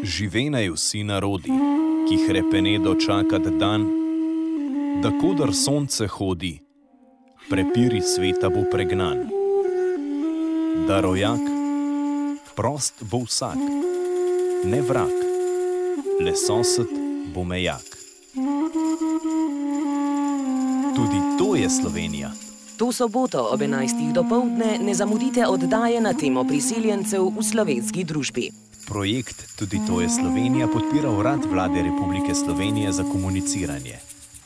Živenej vsi narodi, ki hrepenedo čakat dan, da kodar sonce hodi, prepiri sveta bo pregnan. Da rojak, prost bo vsak, ne vrag, le sosed bo mejak. Tudi to je Slovenija. To soboto ob 11. dopoldne ne zamudite oddaje na temo priseljencev v slovenski družbi. Projekt Tudi to je Slovenija podpira Urad Vlade Republike Slovenije za komuniciranje.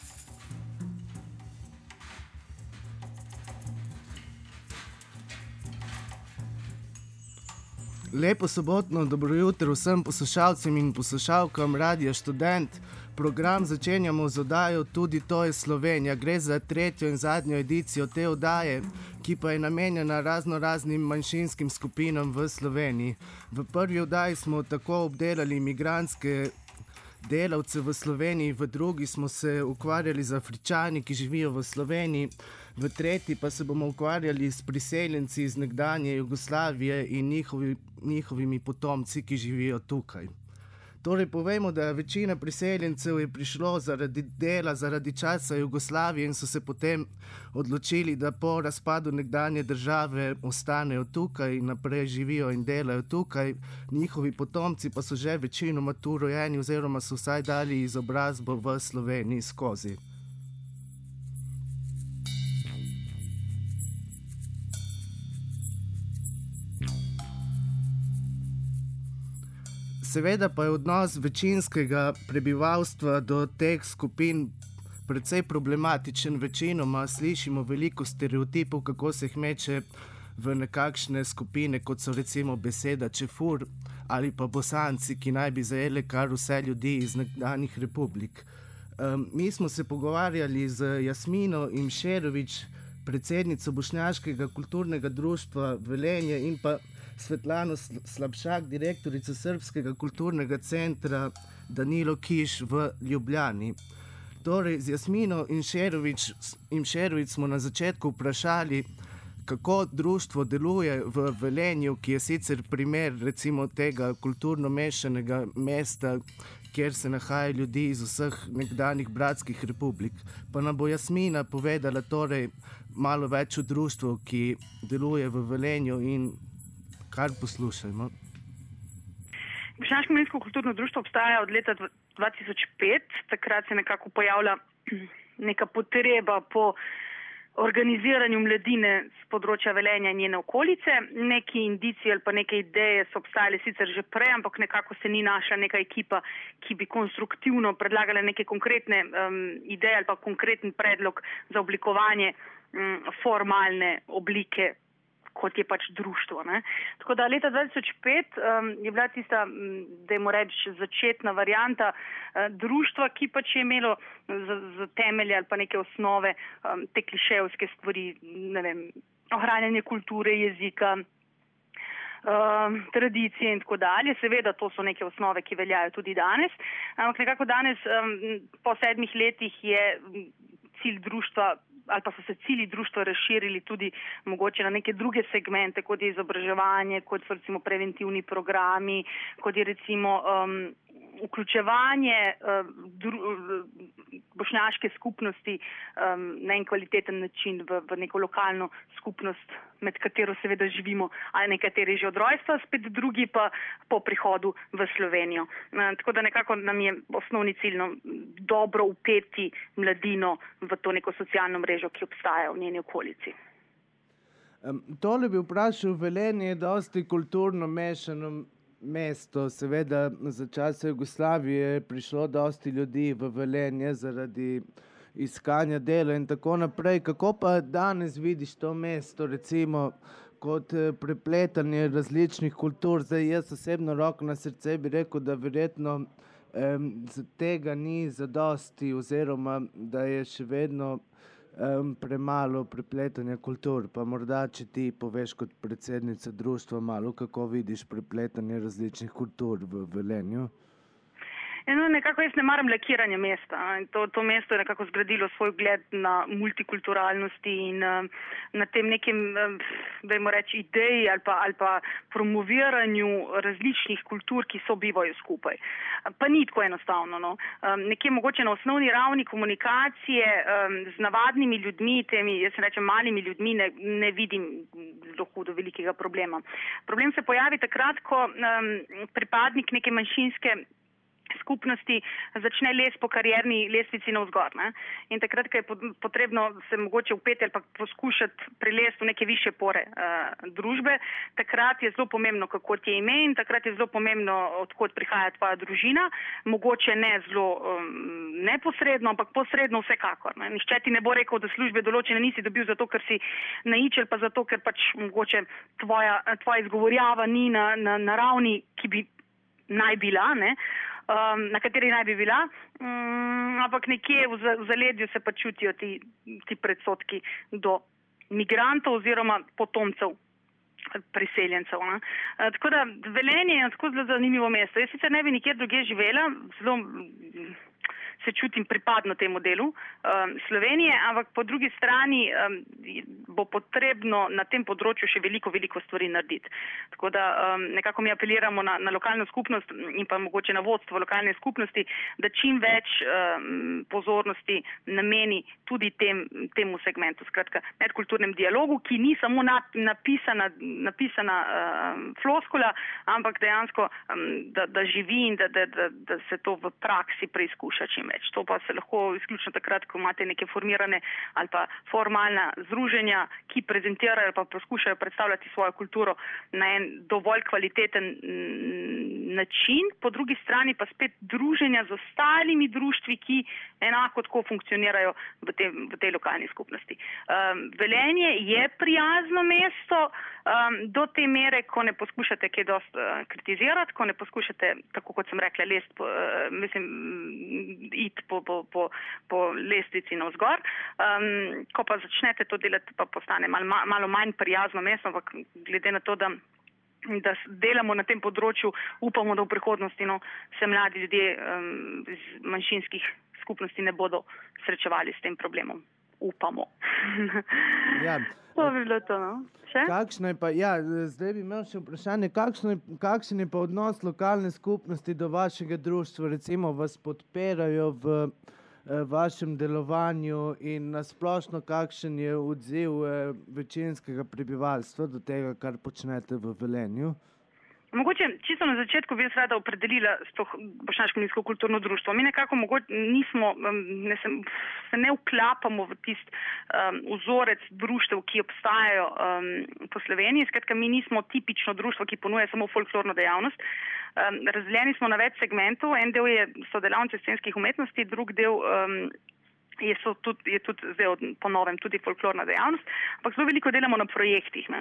Lepo sobotno, dobro jutro vsem poslušalcem in poslušalkam Radia Študent. Program začenjamo z oddajo Tudi to je Slovenija. Gre za tretjo in zadnjo edicijo te oddaje, ki pa je namenjena raznoraznim manjšinskim skupinam v Sloveniji. V prvi oddaji smo tako obdelali migrantske delavce v Sloveniji, v drugi smo se ukvarjali z Afričani, ki živijo v Sloveniji, v tretji pa se bomo ukvarjali s priseljenci iz nekdanje Jugoslavije in njihovimi potomci, ki živijo tukaj. Torej povejmo, da večina priseljencev je prišlo zaradi dela, zaradi časa Jugoslavije in so se potem odločili, da po razpadu nekdanje države ostanejo tukaj in naprej živijo in delajo tukaj. Njihovi potomci pa so že večinoma tu rojeni oziroma so vsaj dali izobrazbo v Sloveniji skozi. Seveda pa je odnos večinskega prebivalstva do teh skupin precej problematičen. Večinoma slišimo veliko stereotipov, kako se jih meče v nekakšne skupine, kot so recimo beseda čefur ali pa Bosanci, ki naj bi zajeli kar vse ljudi iz nekdanjih republik. Mi smo se pogovarjali z Jasmino Imšerović, predsednico Bošnjaškega kulturnega društva Velenje, in pa Svetlano Slapšak, direktorico Srbskega kulturnega centra Danilo Kiš v Ljubljani. Torej, z Jasmino Imšerović smo na začetku vprašali, kako društvo deluje v Velenju, ki je sicer primer recimo tega kulturno mešanega mesta, kjer se nahajajo ljudi iz vseh nekdanjih bratskih republik. Pa nam bo Jasmina povedala torej malo več o društvu, ki deluje v Velenju, in kar poslušajmo. Bošnjaško mladinsko kulturno društvo obstaja od leta 2005. Takrat se nekako pojavlja neka potreba po organiziranju mladine z področja Velenja in njene okolice. Neki indici ali pa neke ideje so obstajale sicer že prej, ampak nekako se ni našla neka ekipa, ki bi konstruktivno predlagala neke konkretne ideje ali pa konkreten predlog za oblikovanje formalne oblike, kot je pač društvo. Ne? Tako da leta 2005 je bila tista, dajmo reči, začetna varianta društva, ki pač je imelo za temelje ali pa neke osnove te klišejevske stvari, ne vem, ohranjanje kulture, jezika, tradicije in tako dalje. Seveda to so neke osnove, ki veljajo tudi danes. Ampak nekako danes, po 7 letih, je cilj društva ali pa so se cilji društva razširili tudi mogoče na neke druge segmente, kot je izobraževanje, kot so recimo preventivni programi, kot je recimo vključevanje bošnjaške skupnosti na en kvaliteten način v neko lokalno skupnost, med katero seveda živimo, ali nekateri že od rojstva, spet drugi pa po prihodu v Slovenijo. Tako da nekako nam je osnovni cilj dobro vpeti mladino v to neko socialno mrežo, ki obstaja v njeni okolici. Tole bi vprašal, Velenje je dosti kulturno mešano mesto. Seveda za časa Jugoslavije je prišlo dosti ljudi v Velenje zaradi iskanja dela in tako naprej. Kako pa danes vidiš to mesto, recimo, kot prepletanje različnih kultur? Zdaj, jaz osebno, roko na srce, bi rekel, da verjetno tega ni zadosti oziroma da je še vedno premalo prepletanja kultur. Pa morda, če ti poveš kot predsednica društva malo, kako vidiš prepletanje različnih kultur v Velenju? Nekako jaz ne maram lakiranja mesta. To mesto je nekako zgradilo svoj ugled na multikulturalnosti in na tem nekem, dajmo reči, ideji ali pa promoviranju različnih kultur, ki sobivajo skupaj. Pa ni tako enostavno. No. Nekje mogoče na osnovni ravni komunikacije z navadnimi ljudmi, temi, jaz se rečem, malimi ljudmi, ne vidim zelo hudo velikega problema. Problem se pojavi takrat, ko pripadnik neke manjšinske skupnosti začne les po karierni lestvici navzgor. Ne? In takrat, ko je potrebno se mogoče upeti ali pa poskušati prelesti v neke više pore družbe, takrat je zelo pomembno, kako ti je ime in takrat je zelo pomembno, odkot prihaja tvoja družina. Mogoče ne zelo neposredno, ampak posredno vsekakor. Ne? Nihče ti ne bo rekel, da službe določene nisi dobil zato, ker si naič ali pa zato, ker pač mogoče tvoja izgovorjava ni na ravni, ki bi naj bila, ne? Na kateri naj bi bila, ampak nekje v zaledju se pa čutijo ti predsodki do migrantov oziroma potomcev priseljencev. Ne? Tako da Velenje je tako zelo zanimivo mesto. Jaz sicer ne bi nikjer drugje živela, zelo se čutim pripadno temu delu Slovenije, ampak po drugi strani bo potrebno na tem področju še veliko stvari narediti. Tako da nekako mi apeliramo na lokalno skupnost in pa mogoče na vodstvo lokalne skupnosti, da čim več pozornosti nameni tudi temu segmentu. Skratka, medkulturnem dialogu, ki ni samo napisana floskula, ampak dejansko, da živi in da se to v praksi preizkuša čim več. To pa se lahko izključno takrat, ko imate neke formirane ali pa formalna združenja, ki prezentirajo pa poskušajo predstavljati svojo kulturo na en dovolj kvaliteten način, po drugi strani pa spet druženja z ostalimi društvi, ki enako tako funkcionirajo v tej lokalni skupnosti. Velenje je prijazno mesto do te mere, ko ne poskušate kaj dosti kritizirati, ko ne poskušate, tako kot sem rekla, iti po lestvici navzgor. Ko pa začnete to delati, pa postane malo manj prijazno mesto, ampak glede na to, da delamo na tem področju, upamo, da v prihodnosti se mladi ljudje iz manjšinskih skupnosti ne bodo srečevali s tem problemom. Upamo. Ja. To bi bilo to, no? Še? Zdaj bi imel še vprašanje, kakšen je pa odnos lokalne skupnosti do vašega društva, recimo vas podpirajo v vašem delovanju in nasplošno kakšen je odziv večinskega prebivalstva do tega, kar počnete v Velenju? Mogoče čisto na začetku bi jaz rada opredelila Bošnjaško mladinsko kulturno društvo. Mi nekako se ne vklapamo v tisti vzorec društev, ki obstajajo po Sloveniji. Skratka, mi nismo tipično društvo, ki ponuja samo folklorno dejavnost. Razdeljeni smo na več segmentov. En del so delavnice scenskih umetnosti, drug del je tudi zdaj po novem tudi folklorna dejavnost, ampak zelo veliko delamo na projektih.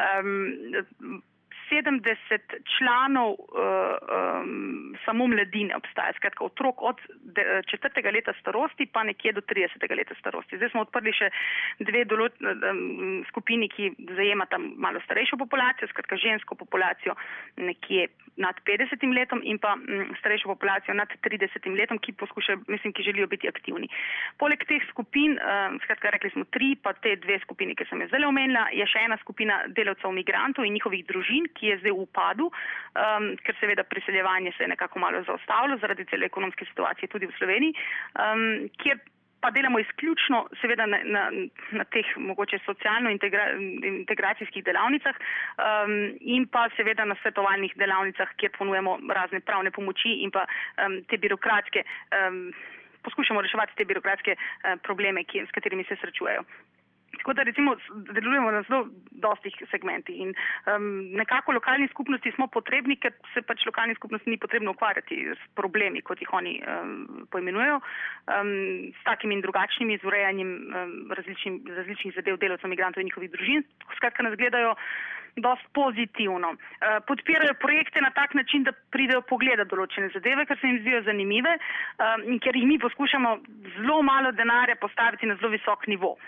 70 članov samo mladine obstaja, skratka otrok od 4. leta starosti pa nekje do 30. leta starosti. Zdaj smo odprli še dve skupini, ki zajemata malo starejšo populacijo, skratka žensko populacijo nekje nad 50 letom in pa starejšo populacijo nad 30 letom, ki želijo biti aktivni. Poleg teh skupin, skratka rekli smo 3, pa te 2 skupini, ki sem je zdaj omenila, je še ena skupina delavcev migrantov in njihovih družin, ki je zdaj v upadu, ker seveda priseljevanje se je nekako malo zaustavilo zaradi cele ekonomske situacije tudi v Sloveniji, kjer pa delamo izključno seveda na teh mogoče socialno-integracijskih delavnicah in pa seveda na svetovalnih delavnicah, kjer ponujemo razne pravne pomoči in pa te birokratske, poskušamo reševati te birokratske probleme, s katerimi se srečujejo. Tako da recimo delujemo na zelo dostih segmentih in nekako lokalni skupnosti smo potrebni, ker se pač lokalni skupnosti ni potrebno ukvarjati s problemi, kot jih oni poimenujejo, s takimi in drugačnimi, z urejanjem različnih zadev delavcev, migrantov in njihovih družin. Skratka, nas gledajo dosti pozitivno. Podpirajo projekte na tak način, da pridejo pogledati določene zadeve, ker se jim zdijo zanimive in ker jih mi poskušamo zelo malo denarja postaviti na zelo visok nivo.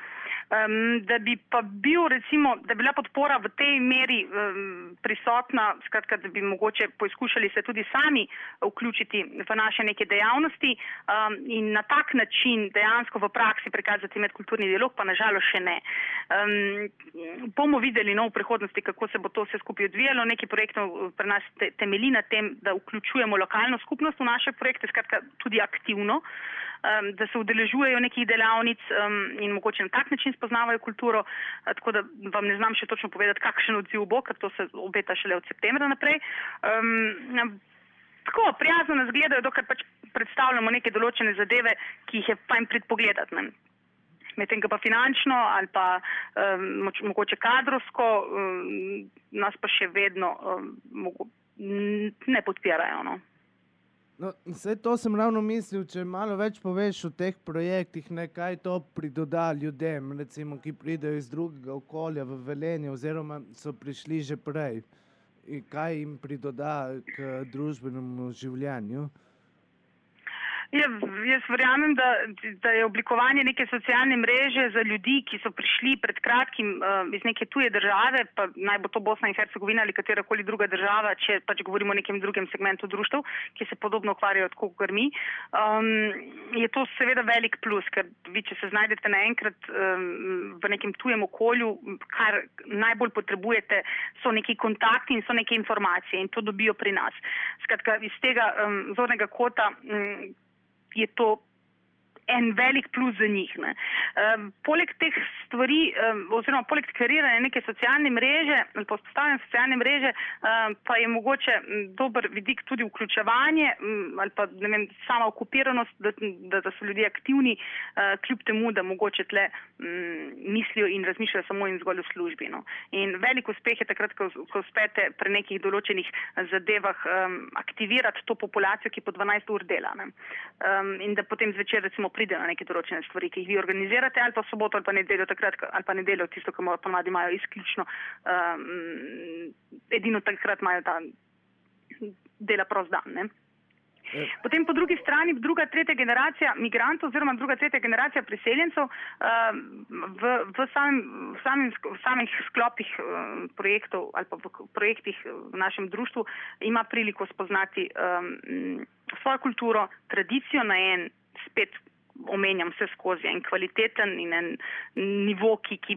Da bi pa bil recimo, da bi bila podpora v tej meri prisotna, skratka, da bi mogoče poizkušali se tudi sami vključiti v naše neke dejavnosti in na tak način dejansko v praksi prikazati medkulturni dialog, pa nažalost še ne. Bomo videli v prihodnosti, kako se bo to vse skupaj odvijalo. Nekaj projektov pri nas temelji na tem, da vključujemo lokalno skupnost v naše projekte, skratka tudi aktivno, da se udeležujejo nekih delavnic in mogoče na tak način spoznavajo kulturo, tako da vam ne znam še točno povedati, kakšen odziv bo, ker to se obeta šele od septembra naprej. Tako, prijazno nas gledajo, dokler pač predstavljamo neke določene zadeve, ki jih je fajn pogledati. Medtem pa finančno ali pa mogoče kadrovsko nas pa še vedno ne podpirajo. No, vse to sem ravno mislil, če malo več poveš o teh projektih, kaj to pridoda ljudem, recimo, ki pridejo iz drugega okolja v Velenje oziroma so prišli že prej. In kaj jim pridoda k družbenemu življenju? Jaz verjamem, da je oblikovanje neke socialne mreže za ljudi, ki so prišli pred kratkim iz neke tuje države, pa naj bo to Bosna in Hercegovina ali katerakoli druga država, če pač govorimo o nekem drugem segmentu društev, ki se podobno ukvarjajo tako kot mi, je to seveda velik plus, ker vi, če se znajdete naenkrat v nekem tujem okolju, kar najbolj potrebujete, so neki kontakti in so neke informacije in to dobijo pri nas. Skratka, iz tega zornega kota je to en velik plus za njih. Poleg teh stvari, oziroma poleg kreiranja neke socialne mreže, ali postavljanja socialne mreže, pa je mogoče dober vidik tudi vključevanje, ali pa ne vem, sama okupiranost, da so ljudje aktivni, kljub temu, da mogoče tle mislijo in razmišljajo samo in zgolj v službi. In velik uspeh je takrat, ko uspete pri nekih določenih zadevah aktivirati to populacijo, ki po 12 ur dela. In da potem zvečer recimo pride na neke določene stvari, ki jih vi organizirate, ali pa soboto, ali pa nedeljo, takrat, ali pa nedeljo, tisto, kar ponavadi imajo izključno, edino takrat imajo ta dela prost dan. Potem po drugi strani druga, tretja generacija migrantov oziroma druga, tretja generacija priseljencev v samih sklopih projektov ali pa v projektih v našem društvu ima priliko spoznati svojo kulturo, tradicijo na en, spet omenjam vse skozi, en kvaliteten in en nivo, ki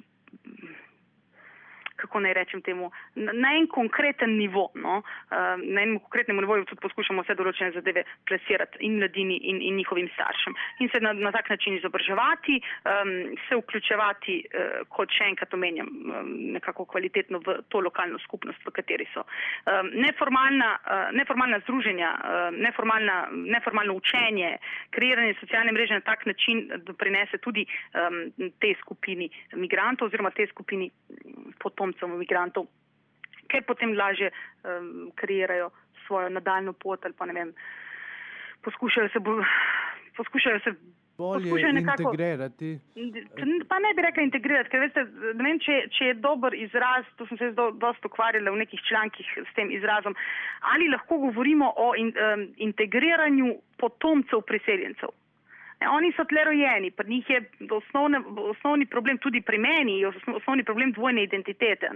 kako naj rečem temu, na en konkreten nivo, na enem konkretnem nivoju tudi poskušamo vse določene zadeve plasirati in mladini in njihovim staršem. In se na tak način izobraževati, se vključevati, kot še enkrat omenjam, nekako kvalitetno v to lokalno skupnost, v kateri so. Neformalna združenja, neformalno učenje, kreiranje socialne mreže na tak način doprinese tudi tej skupini migrantov oziroma tej skupini potomcev migrantov, ker potem lažje kreirajo svojo nadaljno pot ali pa ne vem, poskušajo se bolje integrirati. Pa ne bi rekla integrirati, ker veste, ne vem, če je dober izraz, to sem se dosti ukvarjala v nekih člankih s tem izrazom, ali lahko govorimo o integriranju potomcev priseljencev. Oni so tle rojeni, pri njih je osnovni problem tudi pri meni, je osnovni problem dvojne identitete.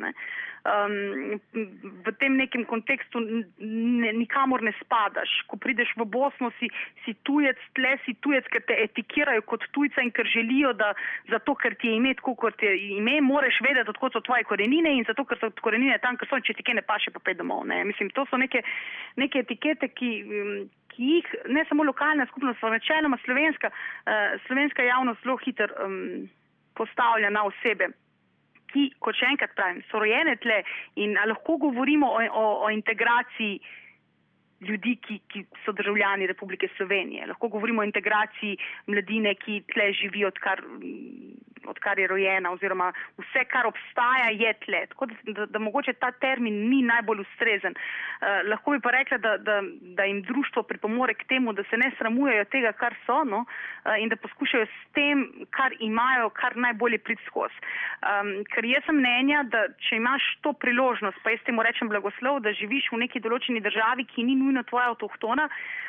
V tem nekem kontekstu nikamor ne spadaš. Ko prideš v Bosno, si tujec, tle si tujec, ker te etikirajo kot tujca in ker želijo, da zato, ker ti je ime tako, kot je ime, moraš vedeti, odkot so tvoje korenine in zato, ker so korenine tam, ker so, če ti kaj ne paše, pa pej domov. Mislim, to so neke etikete, ki jih ne samo lokalna skupnost, pa načeloma slovenska javnost zelo hitro postavlja na osebe, ki, kot še enkrat pravim, so rojene tle in lahko govorimo o integraciji ljudi, ki so državljani Republike Slovenije. Lahko govorimo o integraciji mladine, ki tle živi, odkar je rojena, oziroma vse, kar obstaja, je tle. Tako da mogoče ta termin ni najbolj ustrezen. Lahko bi pa rekla, da jim društvo pripomore k temu, da se ne sramujejo tega, kar so, in da poskušajo s tem, kar imajo, kar najbolje priti skozi. Ker jaz sem mnenja, da če imaš to priložnost, pa jaz temu rečem blagoslov, da živiš v neki določeni državi, ki ni nujno tvoja avtohtona,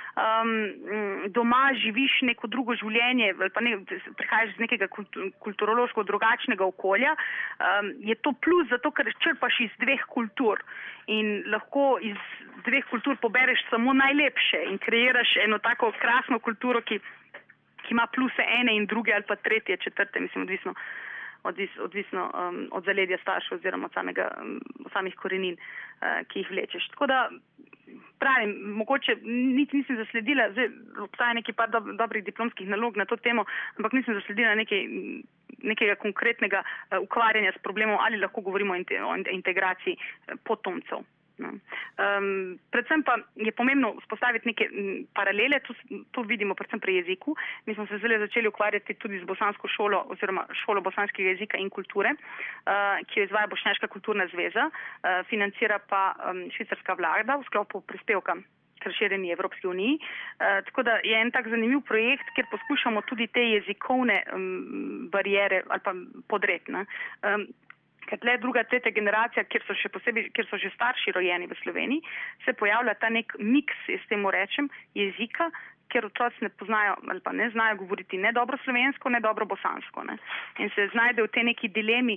doma živiš neko drugo življenje ali pa prihajaš iz nekega kulturološko drugačnega okolja, je to plus zato, ker črpaš iz dveh kultur in lahko iz dveh kultur pobereš samo najlepše in kreiraš eno tako krasno kulturo, ki ima pluse ene in druge ali pa tretje, četrte, mislim, odvisno od zaledja staršev oziroma od samih korenin, ki jih vlečeš. Tako da pravim, mogoče nisem zasledila, zdaj obstaja nekaj par dobrih diplomskih nalog na to temo, ampak nisem zasledila nekega konkretnega ukvarjanja s problemom, ali lahko govorimo o integraciji potomcev. No. Predvsem pa je pomembno vzpostaviti neke paralele, to vidimo predvsem pri jeziku. Mi smo se zdaj začeli ukvarjati tudi z bosansko šolo oziroma šolo bosanskega jezika in kulture, ki jo izvaja Bošnjaška kulturna zveza, financira pa švicarska vlada v sklopu prispevka k razširjeni Evropski uniji. Tako da je en tak zanimiv projekt, kjer poskušamo tudi te jezikovne barijere ali pa podreti. Ker tle druga, tretja generacija, kjer so že starši rojeni v Sloveniji, se pojavlja ta nek miks, jaz temu rečem, jezika, ker otroci ne poznajo ali pa ne znajo govoriti ne dobro slovensko, ne dobro bosansko. Ne? In se znajde v tej neki dilemi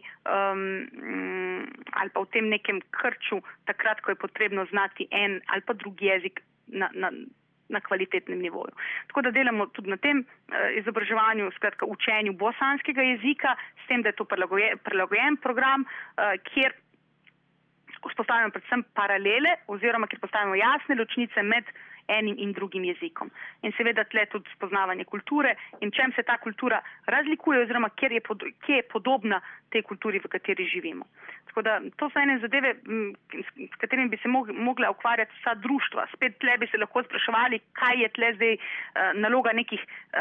ali pa v tem nekem krču, takrat, ko je potrebno znati en ali pa drugi jezik na kvalitetnem nivoju. Tako da delamo tudi na tem izobraževanju, skratka učenju bosanskega jezika, s tem, da je to prilagojen program, kjer vzpostavljamo predvsem paralele oziroma kjer postavimo jasne ločnice med enim in drugim jezikom. In seveda tle tudi spoznavanje kulture in čem se ta kultura razlikuje oziroma kje je podobna tej kulturi, v kateri živimo. Tako da to so ene zadeve, s katerimi bi se mogla ukvarjati vsa društva. Spet tle bi se lahko spraševali, kaj je tle zdaj naloga nekih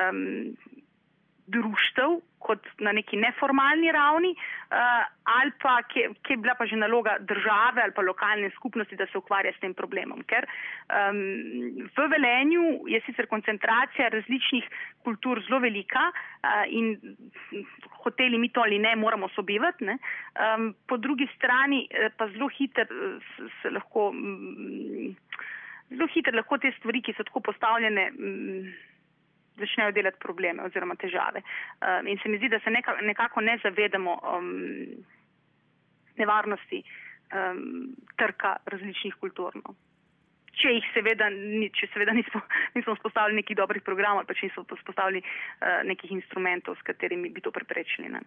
društev kot na neki neformalni ravni, ali pa kje je bila pa že naloga države ali pa lokalne skupnosti, da se ukvarja s tem problemom. Ker v Velenju je sicer koncentracija različnih kultur zelo velika in hoteli mi to ali ne moramo sobivati, ne? Po drugi strani pa zelo hitro lahko te stvari, ki so tako postavljene, začnejo delati probleme oziroma težave. In se mi zdi, da se nekako ne zavedamo nevarnosti trka različnih kultur. No. Če seveda nismo vzpostavili nekih dobrih programov, pa če nismo vzpostavili nekih instrumentov, s katerimi bi to preprečili. Ne.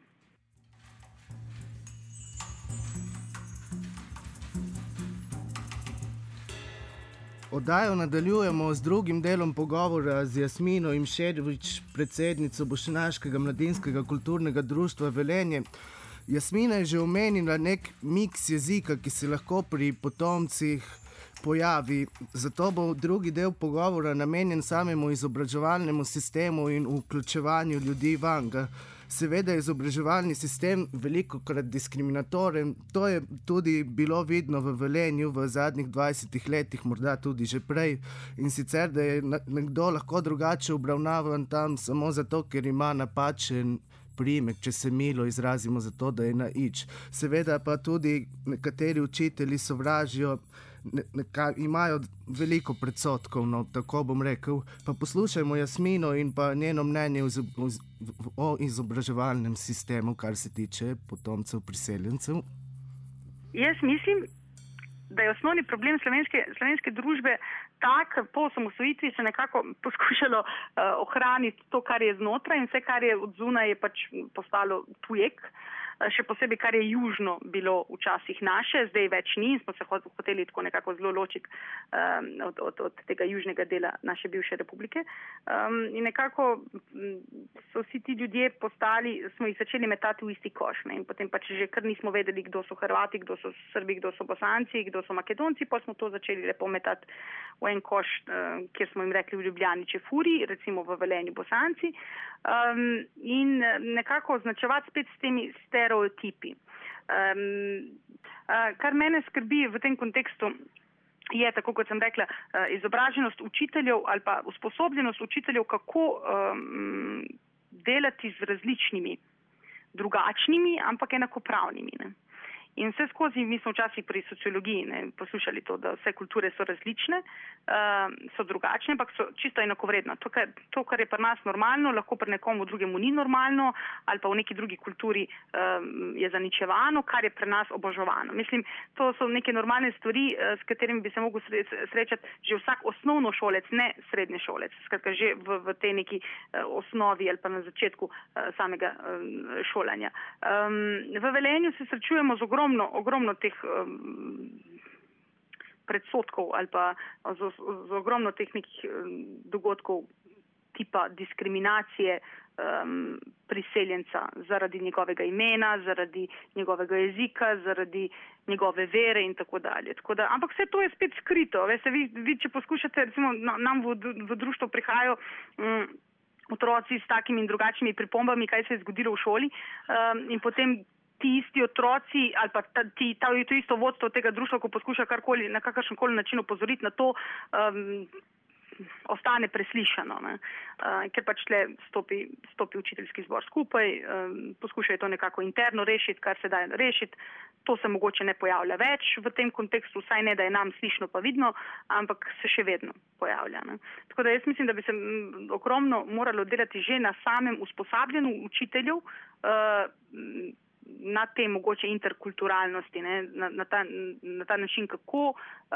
Oddajo nadaljujemo z drugim delom pogovora z Jasmino Imšerović, predsednico Bošnjaškega mladinskega kulturnega društva Velenje. Jasmina je že omenila nek miks jezika, ki se lahko pri potomcih pojavi. Zato bo drugi del pogovora namenjen samemu izobraževalnemu sistemu in vključevanju ljudi vanga. Seveda je izobraževalni sistem velikokrat diskriminatoren. To je tudi bilo vidno v Velenju v zadnjih 20 letih, morda tudi že prej. In sicer, da je nekdo lahko drugače obravnavan tam samo zato, ker ima napačen priimek, če se milo izrazimo, zato da je na ič. Seveda pa tudi nekateri učitelji sovražijo, imajo veliko predsotkov, no, tako bom rekel. Pa poslušajmo Jasmino in pa njeno mnenje o izobraževalnem sistemu, kar se tiče potomcev priseljencev. Jaz mislim, da je osnovni problem slovenske družbe tak, po osamosvojitvi se nekako poskušalo ohraniti to, kar je znotraj, in vse, kar je od zunaj, je pač postalo tujek. Še posebej, kar je južno bilo včasih naše, zdaj več ni, smo se hoteli tako nekako zelo ločiti od tega južnega dela naše bivše republike. In nekako so vsi ti ljudje smo jih začeli metati v isti koš. Ne? In potem pač že kar nismo vedeli, kdo so Hrvati, kdo so Srbi, kdo so Bosanci, kdo so Makedonci, pa smo to začeli lepo metati v en koš, kjer smo jim rekli v Ljubljani Čefuri, recimo v Velenju Bosanci. In nekako označevati spet s temi stereotipi. Kar mene skrbi v tem kontekstu je, tako kot sem rekla, izobraženost učiteljev ali pa usposobljenost učiteljev, kako delati z različnimi, drugačnimi, ampak enakopravnimi. Ne? In vse skozi, mi smo včasih pri sociologiji poslušali to, da vse kulture so različne, so drugačne, ampak so čisto enakovredne. To, kar je pri nas normalno, lahko pri nekomu drugemu ni normalno, ali pa v neki drugi kulturi je zaničevano, kar je pri nas oboževano. Mislim, to so neke normalne stvari, s katerimi bi se mogel srečati že vsak osnovnošolec, ne srednješolec, skratka že v tej neki osnovi ali pa na začetku samega šolanja. V Velenju se srečujemo z ogromno teh predsodkov ali pa z ogromno teh nekih dogodkov tipa diskriminacije priseljenca zaradi njegovega imena, zaradi njegovega jezika, zaradi njegove vere in tako dalje. Ampak vse to je spet skrito. Veste, vi če poskušate, recimo nam v društvo prihajajo otroci s takimi in drugačnimi pripombami, kaj se je zgodilo v šoli in potem ti isti otroci ali pa to isto vodstvo tega društva, ko poskuša karkoli, na kakršenkoli način opozoriti na to, ostane preslišano, ker pač tle stopi učiteljski zbor skupaj, poskušajo to nekako interno rešiti, kar se da rešiti. To se mogoče ne pojavlja več v tem kontekstu, vsaj ne, da je nam slišno pa vidno, ampak se še vedno pojavlja. Tako da jaz mislim, da bi se ogromno moralo delati že na samem usposabljanju učiteljev, na te mogoče interkulturalnosti, na ta način, kako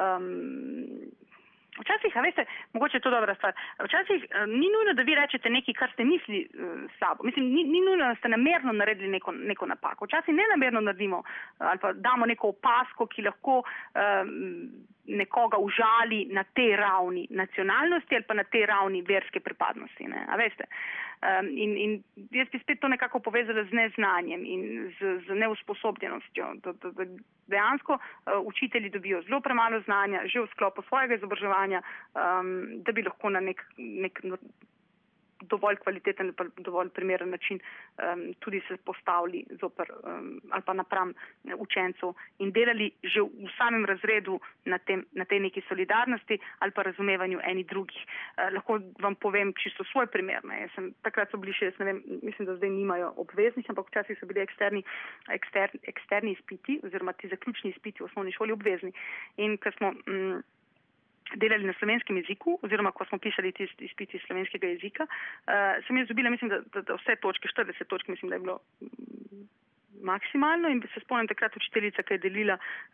včasih, a veste, mogoče je to dobra stvar, včasih ni nujno, da vi rečete nekaj, kar ste misli slabo. Mislim, ni nujno, da ste namerno naredili neko napako. Včasih nenamerno naredimo ali pa damo neko opasko, ki lahko nekoga užali na tej ravni nacionalnosti ali pa na tej ravni verske pripadnosti. A veste? In jaz bi spet to nekako povezala z neznanjem in z neusposobljenostjo. Dejansko učitelji dobijo zelo premalo znanja že v sklopu svojega izobraževanja, da bi lahko na nek dovolj kvaliteten ali dovolj primeren način tudi se postavili zoper ali pa napram učencev in delali že v samem razredu na tej neki solidarnosti ali pa razumevanju eni drugih. Lahko vam povem čisto svoj primer. Takrat so bili še, jaz ne vem, mislim, da zdaj nimajo obveznih, ampak včasih so bili eksterni izpiti oziroma ti zaključni izpiti v osnovni šoli obvezni. In ko smo delali na slovenskem jeziku, oziroma ko smo pisali tisti izpiti slovenskega jezika, sem jaz dobila, mislim, da vse točke, 40 točk, mislim, da je bilo maksimalno in se spomnim takrat učiteljica, ki je delila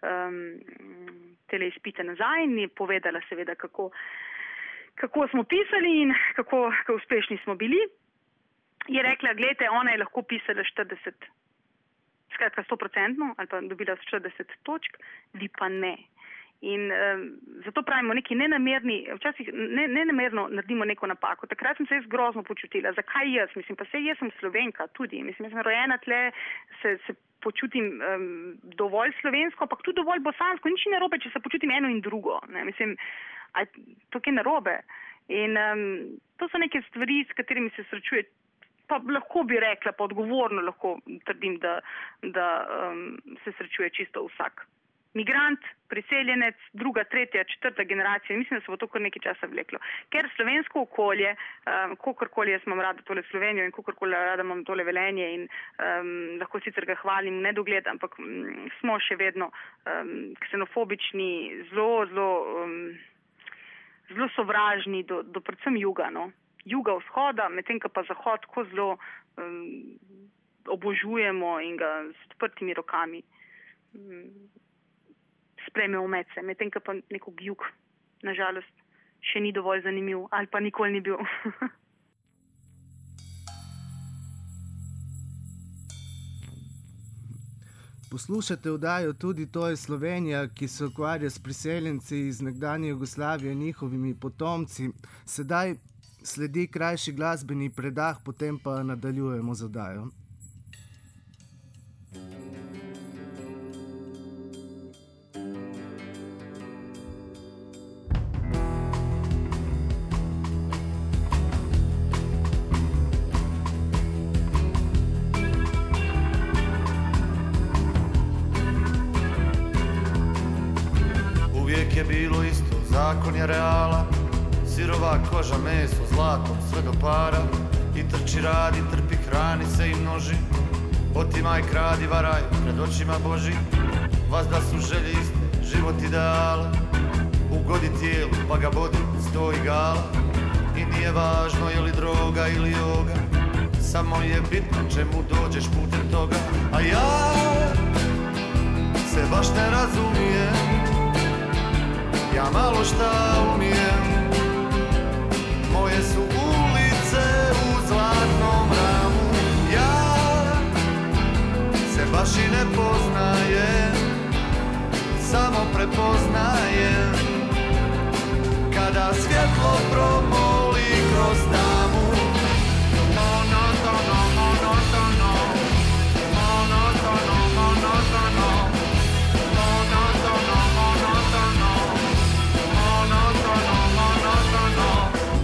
tele izpite nazaj in je povedala seveda, kako smo pisali in kako uspešni smo bili. Je rekla, gledajte, ona je lahko pisala 40, skratka 100% ali pa dobila 40 točk, vi pa ne. In zato pravimo neki včasih nenamerno naredimo neko napako. Takrat sem se jaz grozno počutila. Zakaj jaz? Mislim, pa jaz sem Slovenka tudi. Mislim, jaz sem rojena tle, se počutim dovolj slovensko, ampak tudi dovolj bosansko. Nič ni narobe, če se počutim eno in drugo. Mislim, to je narobe. In to so neke stvari, s katerimi se srečuje. Pa lahko bi rekla, pa odgovorno lahko trdim, da se srečuje čisto vsak. Migrant, priseljenec, druga, tretja, četrta generacija. Mislim, da se bo to kar nekaj časa vleklo. Ker slovensko okolje, kokorkoli jaz imam rada tole Slovenijo in kokorkoli rada imam tole Velenje in lahko sicer ga hvalim v nedogled, ampak smo še vedno ksenofobični, zelo sovražni do predvsem juga, juga vzhoda, medtem ko pa zahod tako zelo obožujemo in ga s odprtimi rokami sprejmemo medse, medtem ko pa nekog jug, nažalost, še ni dovolj zanimiv ali pa nikoli ni bil. Poslušate oddajo Tudi to je Slovenija, ki se ukvarja s priseljenci iz nekdanje Jugoslavije in njihovimi potomci. Sedaj sledi krajši glasbeni predah, potem pa nadaljujemo z oddajo. Je bilo isto, zakon je reala, sirova koža, meso, zlatom, sve do para. I trči, radi, trpi, hrani se i množi, otimaj, kradi, varaj, pred očima Boži. vas da su želje iste, život ideala. Ugodi tijelu, pa ga bodi, stoji gala. I nije važno je li droga ili joga, samo je bitno čemu dođeš putem toga. A ja se baš ne razumijem, ja malo šta umijem. Moje su ulice u zlatnom ramu, ja se baš i ne poznajem, samo prepoznajem kada svjetlo promoli kroz tamu. Monotono, monotono, monotono, monotono, monotono, monotono, monotono, monotono.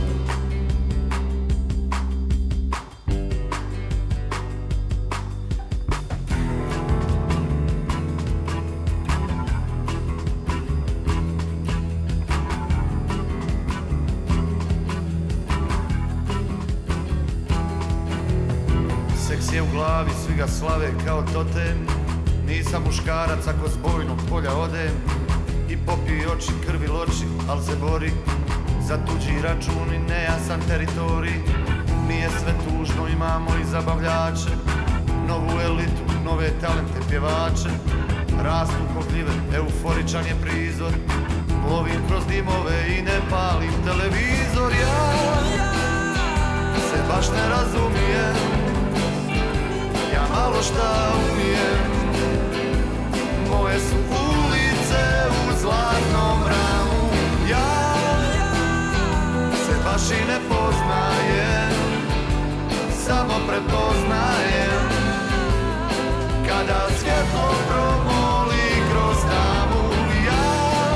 Seks je u glavi, svi ga slave kao totem. Nisam muškarac ako s bojnog polja odem i popije oči, krvi loči, al se bori za tuđi račun i nejasan teritorij. Nije sve tužno, imamo i zabavljače, novu elitu, nove talente pjevače. Rastu ko gljive, euforičan je prizor, lovim kroz dimove i ne palim televizor. Ja se baš ne razumijem, ja malo šta umijem. Moje su ulice u zlatnom ramu, ja se baš i ne poznajem, samo prepoznajem kada svjetlo promoli kroz tamu. Ja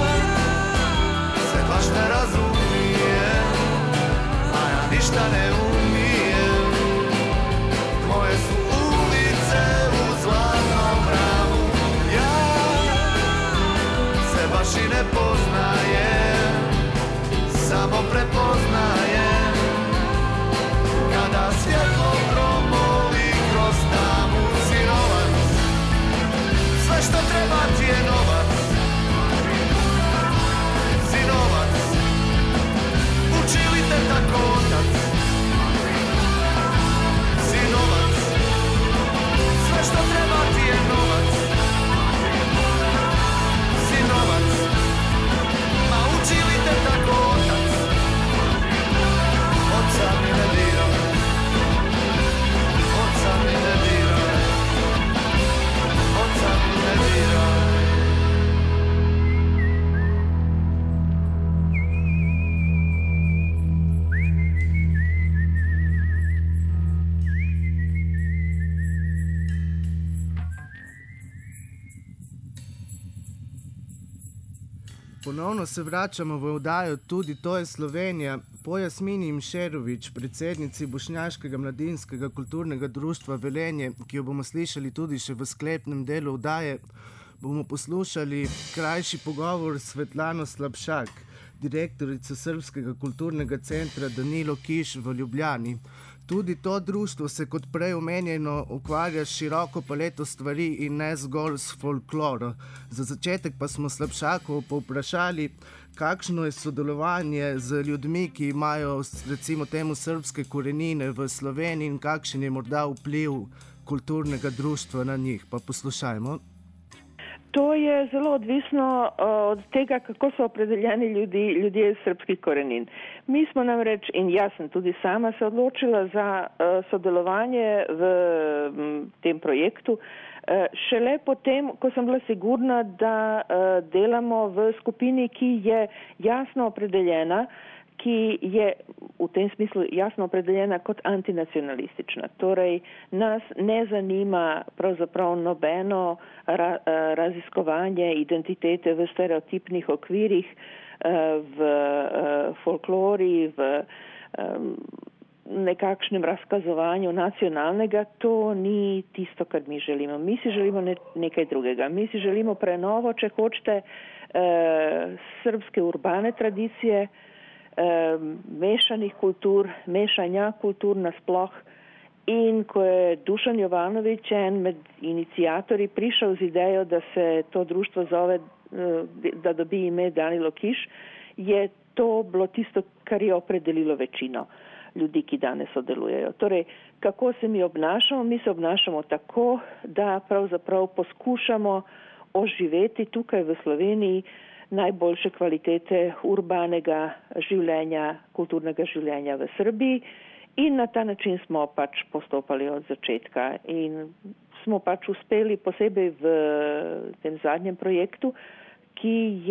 se baš ne razumijem, a ja ništa ne umijem. Moje su ulice u zlatnom ramu, ja se baš i ne poznajem, samo prepoznajem kada svjetlo promoli kroz tamu. Sinovac, sve što treba ti je novac. Sinovac, uči li te tako otac? Sinovac, sve što treba ti je novac. Sinovac, ma uči li te tako otac? Oca mi ne dira, oca mi ne dira, oca mi ne dira. Ponovno se vračamo v oddajo Tudi to je Slovenija. Po Jasmini Imšerović, predsednici Bošnjaškega mladinskega kulturnega društva Velenje, ki jo bomo slišali tudi še v sklepnem delu oddaje, bomo poslušali krajši pogovor s Svetlano Slapšak, direktorico Srbskega kulturnega centra Danilo Kiš v Ljubljani. Tudi to društvo se, kot prej omenjeno, ukvarja s široko paleto stvari in ne zgolj s folkloro. Za začetek pa smo Slapšakov povprašali, kakšno je sodelovanje z ljudmi, ki imajo, recimo temu, srbske korenine v Sloveniji in kakšen je morda vpliv kulturnega društva na njih. Pa poslušajmo. To je zelo odvisno od tega, kako so opredeljeni ljudje iz srpskih korenin. Mi smo namreč, in jaz sem tudi sama se odločila za sodelovanje v tem projektu, šele potem, ko sem bila sigurna, da delamo v skupini, ki je jasno opredeljena, ki je v tem smislu jasno opredeljena kot antinacionalistična. Torej, nas ne zanima pravzaprav nobeno raziskovanje identitete v stereotipnih okvirih, v folklori, v nekakšnem razkazovanju nacionalnega. To ni tisto, kar mi želimo. Mi si želimo nekaj drugega. Mi si želimo prenovo, če hočete, srbske urbane tradicije, mešanih kultur, mešanja kultur nasploh In ko je Dušan Jovanović, en med inicijatorji, prišel z idejo, da se to društvo zove, da dobi ime Danilo Kiš, je to bilo tisto, kar je opredelilo večino ljudi, ki danes sodelujejo. Torej, kako se mi obnašamo? Mi se obnašamo tako, da pravzaprav poskušamo oživeti tukaj v Sloveniji najboljše kvalitete urbanega življenja, kulturnega življenja v Srbiji. In na ta način smo pač postopali od začetka in smo pač uspeli posebej v tem zadnjem projektu, ki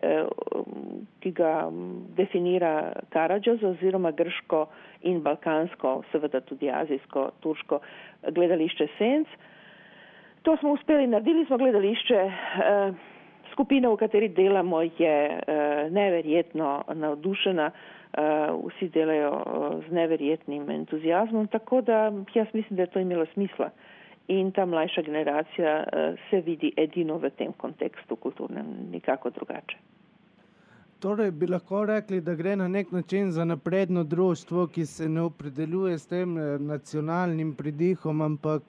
ga definira Karađoz oziroma grško in balkansko, seveda tudi azijsko, turško gledališče Senc. To smo uspeli, naredili smo gledališče, skupina, v kateri delamo, je neverjetno navdušena. Vsi delajo z neverjetnim entuzijazmom, tako da jaz mislim, da je to imelo smisla. In ta mlajša generacija se vidi edino v tem kontekstu kulturnem, nikako drugače. Torej bi lahko rekli, da gre na nek način za napredno društvo, ki se ne opredeljuje s tem nacionalnim pridihom, ampak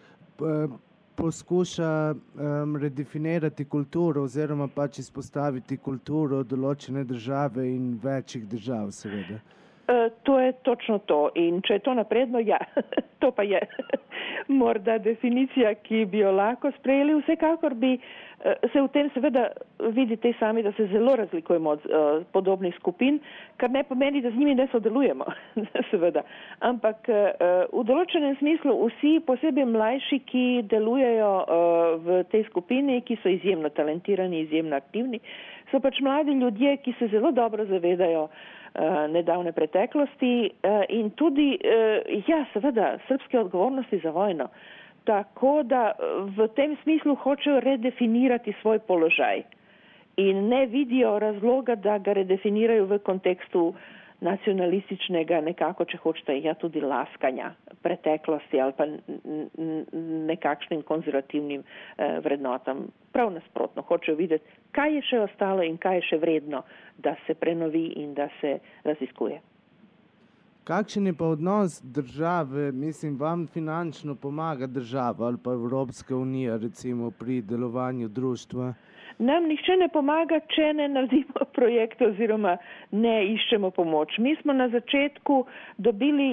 poskuša redefinirati kulturo oziroma pač izpostaviti kulturo določene države in večjih držav, seveda. To je točno to. In če je to napredno, ja, to pa je morda definicija, ki bi jo lahko sprejeli. Vsekakor bi se v tem seveda vidite sami, da se zelo razlikujemo od podobnih skupin, kar ne pomeni, da z njimi ne sodelujemo, seveda. Ampak v določenem smislu vsi, posebej mlajši, ki delujejo v tej skupini, ki so izjemno talentirani, izjemno aktivni, so pač mladi ljudje, ki se zelo dobro zavedajo nedavne preteklosti in tudi, ja, seveda, srpske odgovornosti za vojno. Tako da v tem smislu hočejo redefinirati svoj položaj in ne vidijo razloga, da ga redefinirajo v kontekstu nacionalističnega, nekako, če hočete, ja, tudi laskanja preteklosti ali pa nekakšnim konzervativnim vrednotam. Prav nasprotno, hočejo videti, kaj je še ostalo in kaj je še vredno, da se prenovi in da se raziskuje. Kakšen je pa odnos države, mislim, vam finančno pomaga država ali pa Evropska unija, recimo, pri delovanju društva? Nam nihče ne pomaga, če ne naredimo projekt oziroma ne iščemo pomoč. Mi smo na začetku dobili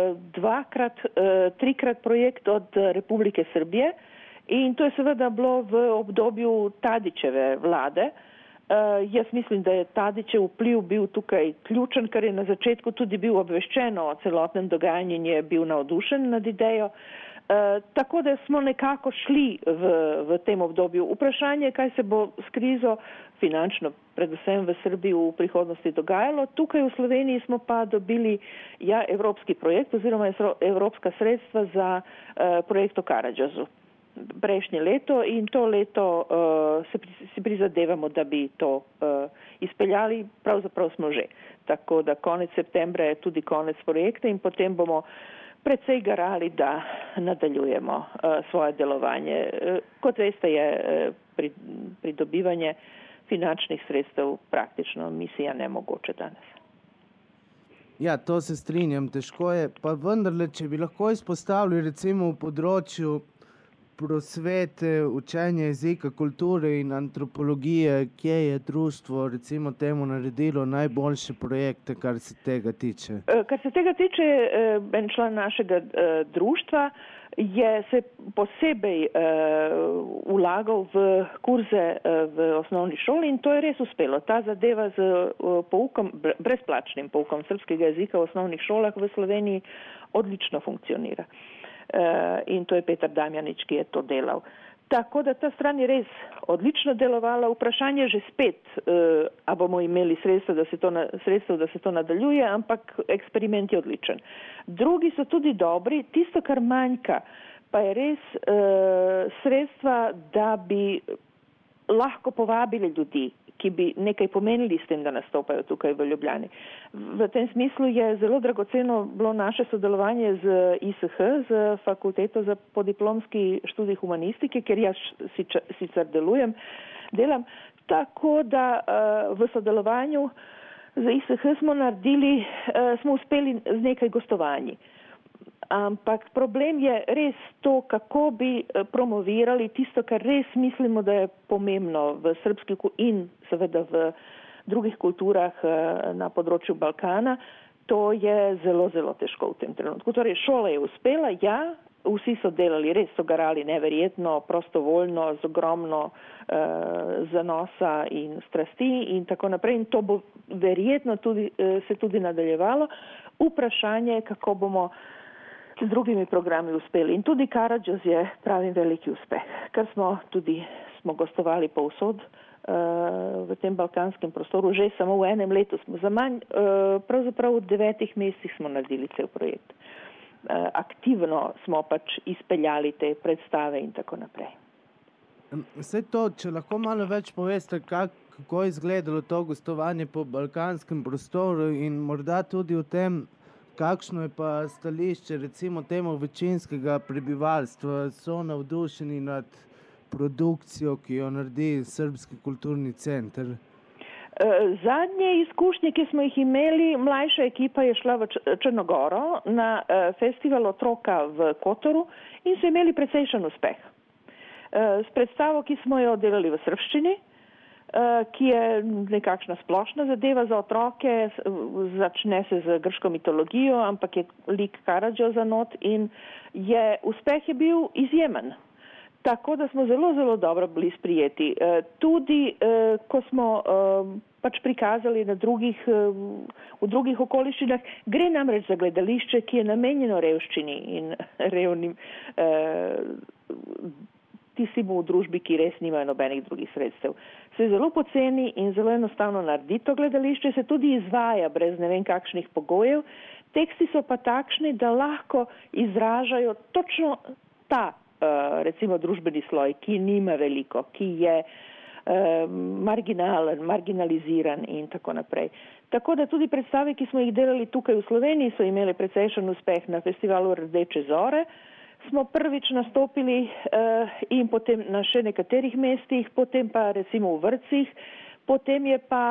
trikrat projekt od Republike Srbije in to je seveda bilo v obdobju Tadićeve vlade. Jaz mislim, da je Tadićev vpliv bil tukaj ključen, ker je na začetku tudi bil obveščen o celotnem dogajanju in je bil navdušen nad idejo. Tako da smo nekako šli v tem obdobju. Vprašanje, kaj se bo s krizo finančno, predvsem v Srbiji, v prihodnosti dogajalo. Tukaj v Sloveniji smo pa dobili evropski projekt oziroma evropska sredstva za projekt o Karađozu prejšnje leto in to leto si prizadevamo, da bi to izpeljali. Pravzaprav smo že. Tako da konec septembra je tudi konec projekta in potem bomo predvsej garali, da nadaljujemo svoje delovanje. Kot veste, je pridobivanje finančnih sredstev praktično misija nemogoče danes. Ja, to se strinjam, težko je. Pa vendarle, če bi lahko izpostavili recimo v področju prosvete, učenja jezika, kulture in antropologije, kje je društvo recimo temu naredilo najboljše projekte, kar se tega tiče? Kar se tega tiče, en član našega društva je se posebej vlagal v kurze v osnovni šoli in to je res uspelo. Ta zadeva z poukom, brezplačnim poukom srpskega jezika v osnovnih šolah v Sloveniji odlično funkcionira. In to je Petar Damjanić, ki je to delal. Tako da ta stran je res odlično delovala. Vprašanje je že spet, a bomo imeli sredstva, da se to nadaljuje, ampak eksperiment je odličen. Drugi so tudi dobri. Tisto, kar manjka, pa je res sredstva, da bi lahko povabili ljudi, ki bi nekaj pomenili s tem, da nastopajo tukaj v Ljubljani. V tem smislu je zelo dragoceno bilo naše sodelovanje z ISH, z Fakulteto za podiplomski študij humanistike, ker jaz sicer delam, tako da v sodelovanju z ISH smo uspeli z nekaj gostovanji. ampak problem je res to, kako bi promovirali tisto, kar res mislimo, da je pomembno v srbski in seveda v drugih kulturah na področju Balkana. To je zelo, zelo težko v tem trenutku. Torej, šola je uspela, ja, vsi so delali, res so garali neverjetno, prostovoljno, z ogromno zanosa in strasti in tako naprej. In to bo verjetno se tudi nadaljevalo. Vprašanje je, kako bomo z drugimi programi uspeli. In tudi Karađoz je pravim veliki uspeh, ker smo gostovali povsod v tem balkanskem prostoru. Že samo v enem letu smo pravzaprav v 9 mesecih smo naredili cel projekt. Aktivno smo pač izpeljali te predstave in tako naprej. Vse to, če lahko malo več poveste, kako je izgledalo to gostovanje po balkanskem prostoru in morda tudi o tem, kakšno je pa stališče recimo temu večinskega prebivalstva, so navdušeni nad produkcijo, ki jo naredi Srbski kulturni center? Zadnje izkušnje, ki smo jih imeli, mlajša ekipa je šla v Črnogoro na festival otroka v Kotoru in so imeli precejšen uspeh. S predstavo, ki smo jo delali v srbščini, ki je nekakšna splošna zadeva za otroke, začne se z grško mitologijo, ampak je lik Karađoza not in uspeh je bil izjemen. Tako da smo zelo, zelo dobro bili sprijeti. Tudi, ko smo pač prikazali v drugih okoliščinah, gre namreč za gledališče, ki je namenjeno revščini in revnim tistim v družbi, ki res nimajo nobenih drugih sredstev. Se zelo poceni in zelo enostavno naredi to gledališče, se tudi izvaja brez ne vem kakšnih pogojev. Teksti so pa takšni, da lahko izražajo točno ta recimo družbeni sloj, ki nima veliko, ki je marginalen, marginaliziran in tako naprej. Tako da tudi predstave, ki smo jih delali tukaj v Sloveniji, so imeli precejšen uspeh na festivalu Rdeče zore. Smo prvič nastopili in potem na še nekaterih mestih, potem pa recimo v vrtcih, potem je pa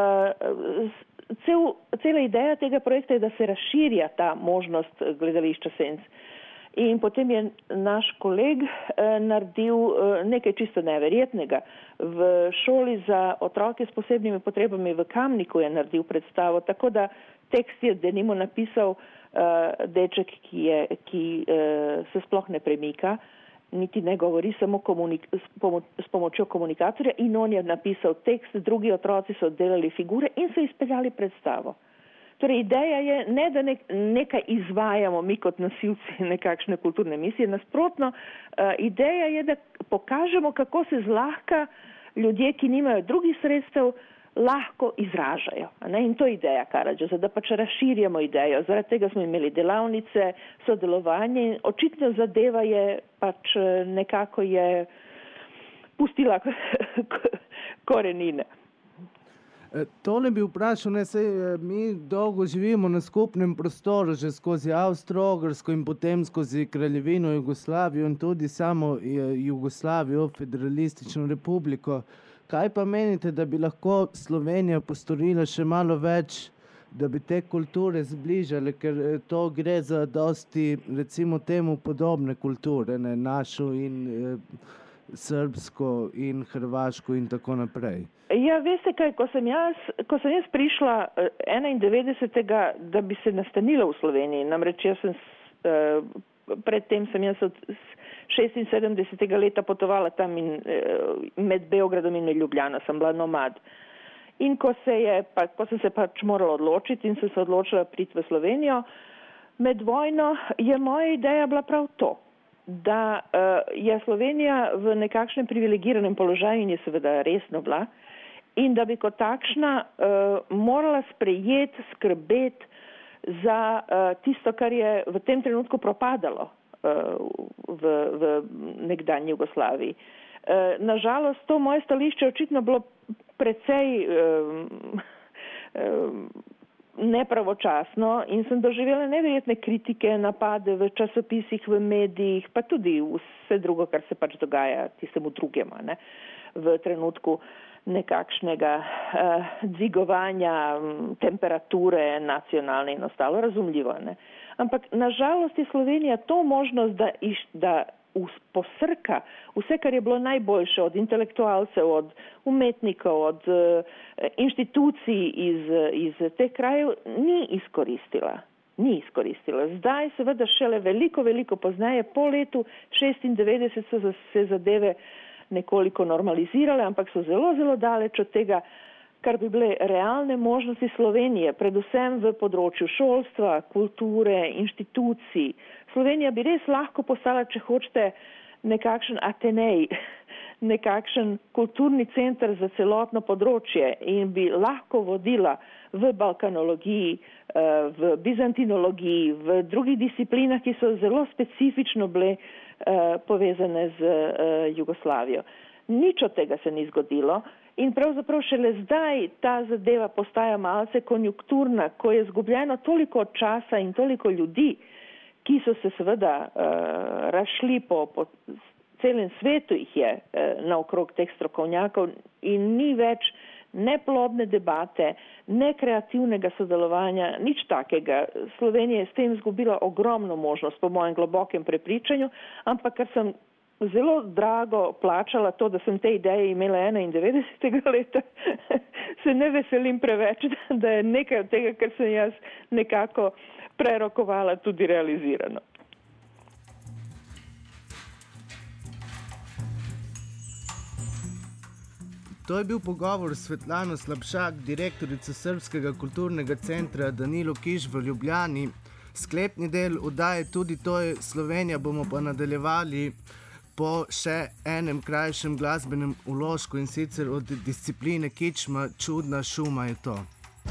cela ideja tega projekta je, da se razširja ta možnost gledališča Sens. In potem je naš koleg naredil nekaj čisto neverjetnega. V šoli za otroke s posebnimi potrebami v Kamniku je naredil predstavo, tako da tekst je denimo napisal deček, ki se sploh ne premika, niti ne govori, samo s pomočjo komunikatorja in on je napisal tekst, drugi otroci so delali figure in so izpeljali predstavo. Torej, ideja je ne, da nekaj izvajamo mi kot nosilci nekakšne kulturne misije, nasprotno, ideja je, da pokažemo, kako se zlahka ljudje, ki nimajo drugih sredstev, lahko izražajo. In to je ideja Karađoza, da pač razširjamo idejo. Zaradi tega smo imeli delavnice, sodelovanje in očitno zadeva je pač nekako je pustila korenine. Tole bi vprašal, mi dolgo živimo na skupnem prostoru, že skozi Avstro-Ogrsko in potem skozi Kraljevino Jugoslavijo in tudi samo Jugoslavijo, federalistično republiko. Kaj pa menite, da bi lahko Slovenija postorila še malo več, da bi te kulture zbližale, ker to gre za dosti, recimo temu, podobne kulture, ne, našo in srbsko in hrvaško in tako naprej? Ja, veste kaj, ko sem jaz prišla 91. da bi se nastanila v Sloveniji, namreč jaz predtem sem jaz od 76. leta potovala tam in med Beogradom in Ljubljano, sem bila nomad. In ko sem se pač morala odločiti in sem se odločila priti v Slovenijo, med vojno je moja ideja bila prav to, da je Slovenija v nekakšnem privilegiranem položaju in je seveda resno bila, in da bi kot takšna morala sprejeti, skrbeti za tisto, kar je v tem trenutku propadalo v nekdanji Jugoslaviji. Nažalost, to moje stališče očitno bilo precej nepravočasno in sem doživela neverjetne kritike, napade v časopisih, v medijih, pa tudi vse drugo, kar se pač dogaja tistemu drugemu, ne, v trenutku nekakšnega dvigovanja temperature nacionalne in ostalo razumljivo. Ne. ampak nažalost je Slovenija to možnost, da posrka vse, kar je bilo najboljše od intelektualcev, od umetnikov, od inštitucij iz teh krajev, ni izkoristila. Zdaj seveda šele veliko pozneje, po letu 96 so se zadeve nekoliko normalizirale, ampak so zelo daleč od tega, kar bi bile realne možnosti Slovenije, predvsem v področju šolstva, kulture, inštitucij. Slovenija bi res lahko postala, če hočete, nekakšen Atenej, nekakšen kulturni center za celotno področje in bi lahko vodila v balkanologiji, v bizantinologiji, v drugih disciplinah, ki so zelo specifično bile povezane z Jugoslavijo. Nič od tega se ni zgodilo. In pravzaprav šele zdaj ta zadeva postaja malce konjunkturna, ko je izgubljeno toliko časa in toliko ljudi, ki so se seveda razšli po celem svetu, jih je naokrog teh strokovnjakov in ni več ne plodne debate, ne kreativnega sodelovanja, nič takega. Slovenija je s tem izgubila ogromno možnost, po mojem globokem prepričanju, ampak ker sem zelo drago plačala to, da sem te ideje imela 91. leta, se ne veselim preveč, da je nekaj od tega, kar sem jaz nekako prerokovala, tudi realizirano. To je bil pogovor s Svetlano Slapšak, direktorico Srbskega kulturnega centra Danilo Kiš v Ljubljani. Sklepni del oddaje Tudi to je Slovenija bomo pa nadaljevali po še enem krajšem glasbenem vložku, in sicer od discipline kičma Čudna šuma je to.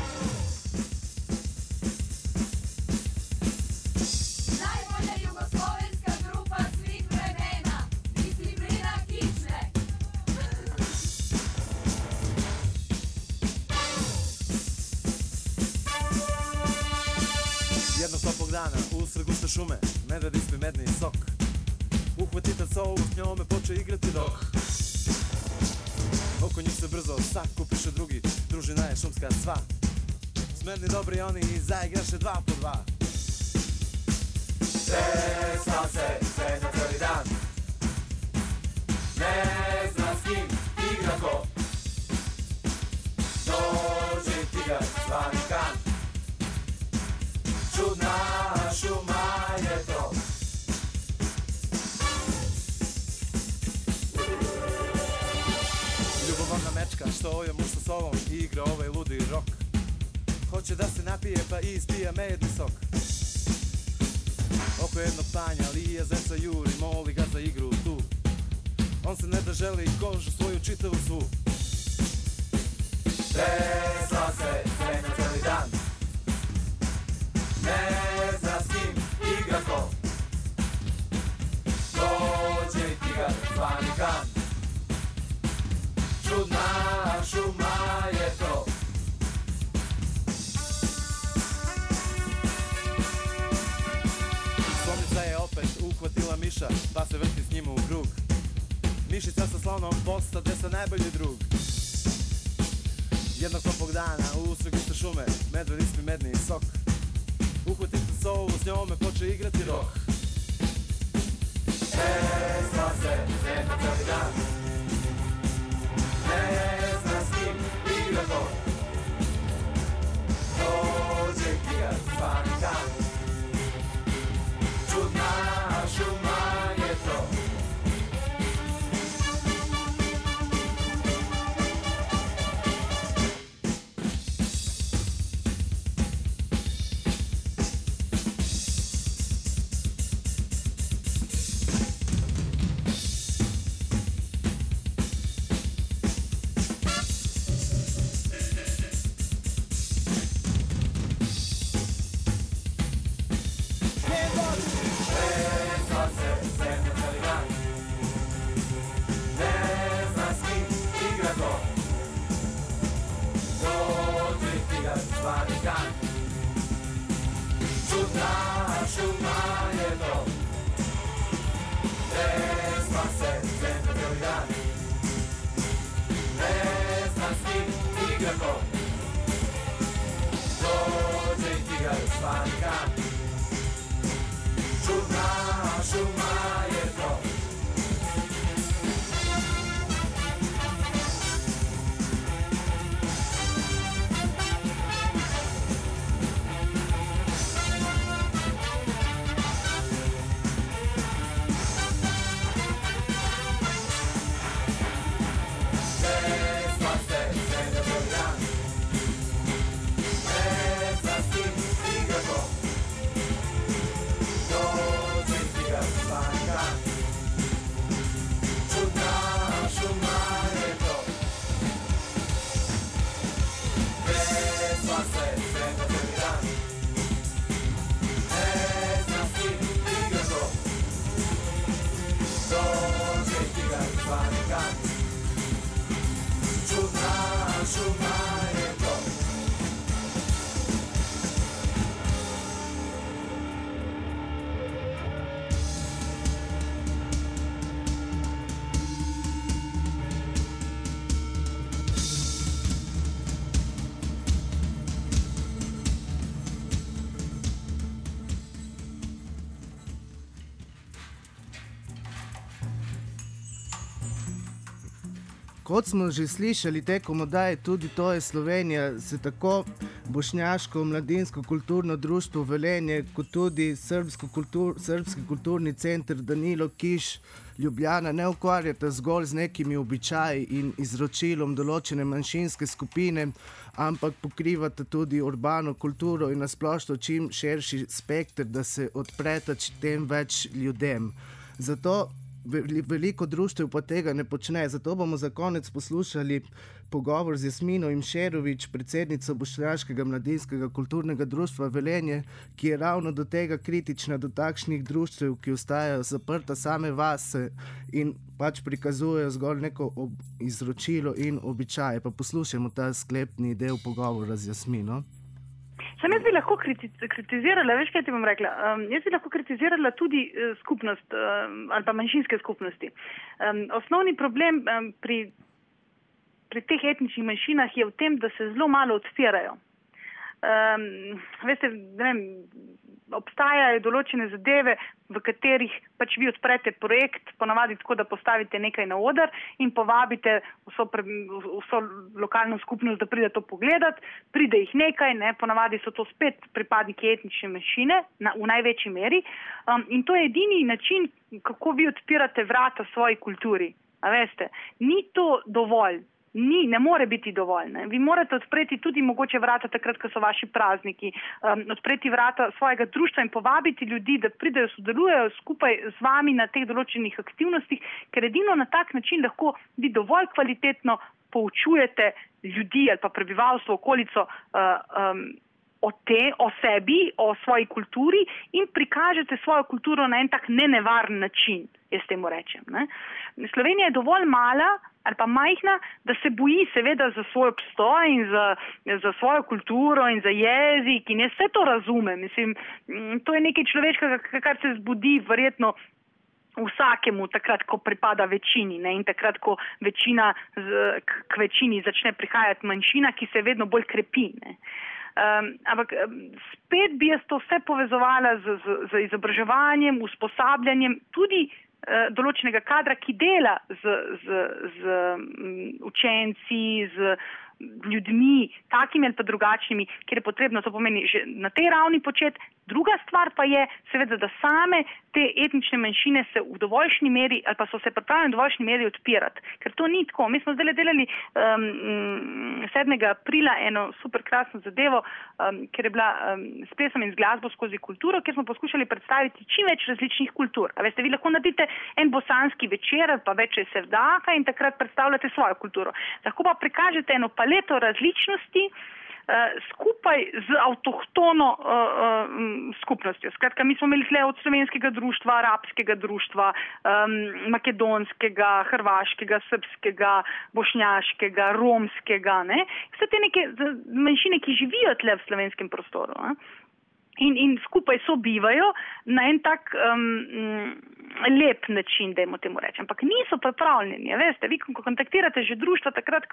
Šume, medved ispije medni sok. Uhvatite sovu, s njome poče igrati rok. Oko njih se brzo sak kupiše drugi, družina je šumska sva. Smedni dobri oni i zaigraše 2 po 2. Tresla se na cijeli dan, ne zna s kim igra ko. Dođe tigar zvani kan, čudna šuma je to. Ljubovna mečka što je muž sa sobom i igra ovaj ludi rok. Hoće da se napije pa ispija medni sok. Oko jednog panja lije zeca juri, moli ga za igru tu. On se ne da želi kožu svoju čitavu svu. Tresla se na cijeli dan, ne zna s kim igra ko. Dođe tigar zvani kan, čudna šuma je to. Slomnica je opet uhvatila miša, pa se vrti s njima u krug. Mišica sa slonom postade sa najbolji drug. Jednog topog dana u sred guste šume medved ispi medni sok. Uhvatite sovu, s njome poče igrati rok. Tresla se na cijeli dan, ne zna s kim igra ko. Dođe tigar zvani kan, čudna šuma je to. Kot smo že slišali tekom oddaje, tudi To je Slovenija, se tako Bošnjaško mladinsko kulturno društvo Velenje, kot tudi Srbski kulturni center Danilo Kiš Ljubljana ne ukvarjata zgolj z nekimi običaji in izročilom določene manjšinske skupine, ampak pokrivata tudi urbano kulturo in nasplošno čim širši spekter, da se odpreta tem več ljudem. Zato veliko društev pa tega ne počne. Zato bomo za konec poslušali pogovor z Jasmino Imšerović, predsednico Bošnjaškega mladinskega kulturnega društva Velenje, ki je ravno do tega kritična, do takšnih društev, ki ostajajo zaprta same vase in pač prikazujejo zgolj neko izročilo in običaje. Pa poslušajmo ta sklepni del pogovora z Jasmino. Sam jaz bi lahko kritizirala, veš, kaj ti bom rekla, jaz bi lahko kritizirala tudi skupnost ali pa manjšinske skupnosti. Osnovni problem pri teh etničnih manjšinah je v tem, da se zelo malo odpirajo. Veste, ne vem, obstajajo določene zadeve, v katerih pač vi odprete projekt, ponavadi tako, da postavite nekaj na oder in povabite vso lokalno skupnost, da pride to pogledat, pride jih nekaj, ne, ponavadi so to spet pripadniki etnične manjšine v največji meri, in to je edini način, kako vi odpirate vrata svoji kulturi. A veste, ni to dovolj. Ne more biti dovolj. Ne. Vi morate odpreti tudi mogoče vrata takrat, ko so vaši prazniki, odpreti vrata svojega društva in povabiti ljudi, da pridejo, sodelujejo skupaj z vami na teh določenih aktivnostih, ker edino na tak način lahko vi dovolj kvalitetno poučujete ljudi ali pa prebivalstvo, okolico o sebi, o svoji kulturi in prikažete svojo kulturo na en tak nenevaren način, jaz temu rečem. Ne. Slovenija je dovolj mala ali pa majhna, da se boji seveda za svoj obstoj in za svojo kulturo in za jezik in jaz vse to razumem. Mislim, to je nekaj človeškega, kar se zbudi verjetno vsakemu takrat, ko pripada večini, ne? In takrat, ko večina k večini začne prihajati manjšina, ki se vedno bolj krepi. Ne? Ampak spet bi jaz to vse povezovala z izobraževanjem, usposabljanjem, tudi določenega kadra, ki dela z učenci, z ljudmi, takimi ali pa drugačnimi, kjer je potrebno, to pomeni že na tej ravni početi. Druga stvar pa je, seveda, da same te etnične manjšine se v dovoljšnji meri ali pa so se pripravljene v dovoljšnji meri odpirati. Ker to ni tako. Mi smo zdaj delali 7. aprila eno super krasno zadevo, ker je bila s plesom in z glasbo skozi kulturo, kjer smo poskušali predstaviti čim več različnih kultur. A veste, vi lahko naredite en bosanski večer ali pa večer sevdaka in takrat predstavljate svojo kulturo. Lahko pa prikažete eno paleto različnosti skupaj z avtohtono skupnostjo. Skratka, mi smo imeli tle od slovenskega društva, arabskega društva, makedonskega, hrvaškega, srpskega, bošnjaškega, romskega, ne? Vse te neke manjšine, ki živijo tle v slovenskem prostoru, ne? In skupaj sobivajo na en tak lep način, dajmo temu reči. Ampak niso pripravljeni, veste, vi ko kontaktirate že društva takrat,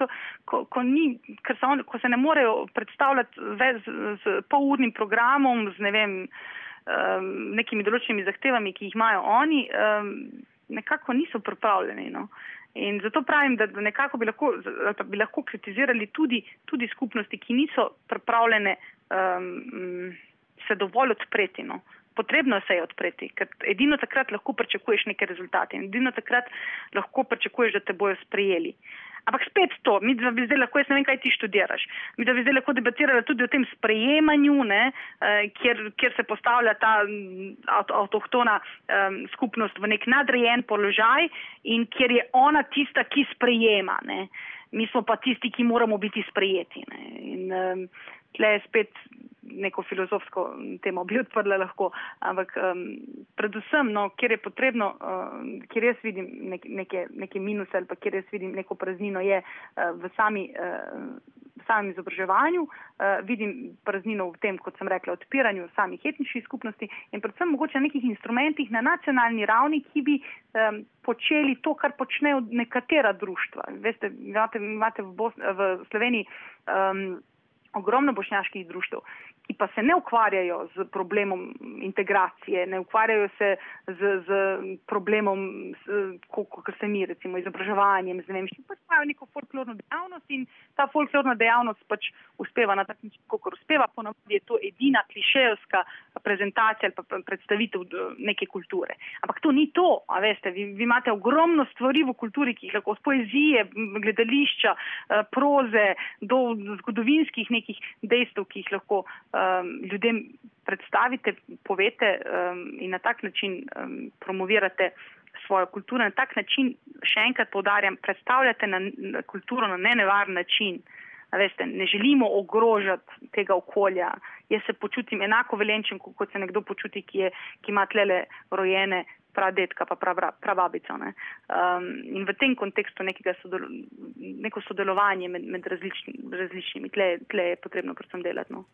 ko se ne morejo predstavljati z polurnim programom, z nekimi določenimi zahtevami, ki jih imajo oni, nekako niso pripravljeni, no. In zato pravim, da nekako bi lahko kritizirali tudi skupnosti, ki niso pripravljene se dovolj odpreti, no. Potrebno se je odpreti, ker edino takrat lahko pričakuješ neke rezultate in edino takrat lahko pričakuješ, da te bojo sprejeli. Ampak spet to, mi da bi zdaj lahko, jaz ne vem, kaj ti študiraš, mi da bi zdaj lahko debatirala tudi o tem sprejemanju, ne, kjer se postavlja ta avtohtona skupnost v nek nadrejen položaj in kjer je ona tista, ki sprejema, ne. Mi smo pa tisti, ki moramo biti sprejeti, ne. In tle je spet neko filozofsko temo bi odprla lahko, ampak predvsem, no, kjer je potrebno, kjer jaz vidim neke minuse ali pa kjer jaz vidim neko praznino je v samem izobraževanju, vidim praznino v tem, kot sem rekla, odpiranju samih etničnih skupnosti in predvsem mogoče na nekih instrumentih na nacionalni ravni, ki bi počeli to, kar počnejo nekatera društva. Veste, imate v Sloveniji ogromno bošnjaških društev, ki pa se ne ukvarjajo z problemom integracije, ne ukvarjajo se z problemom, kot se mi, recimo, izobraževanjem, z nemščim, pač imajo neko folklorno dejavnost in ta folklorna dejavnost pač uspeva na tak način, kot uspeva, ponavadi je to edina klišejevska prezentacija ali pa predstavitev neke kulture. Ampak to ni to, a veste, vi imate ogromno stvari v kulturi, ki jih lahko od poezije, gledališča, proze, do zgodovinskih nekih dejstev, ki jih lahko ljudem predstavite, povete in na tak način promovirate svojo kulturo. Na tak način, še enkrat poudarjam, predstavljate kulturo na nenevaren način. Veste, ne želimo ogrožati tega okolja. Jaz se počutim enako velenčen, kot se nekdo počuti, ki ima tlele rojene pradetka pa prababico. In v tem kontekstu neko sodelovanje med različnimi, tle je potrebno predvsem delati. No.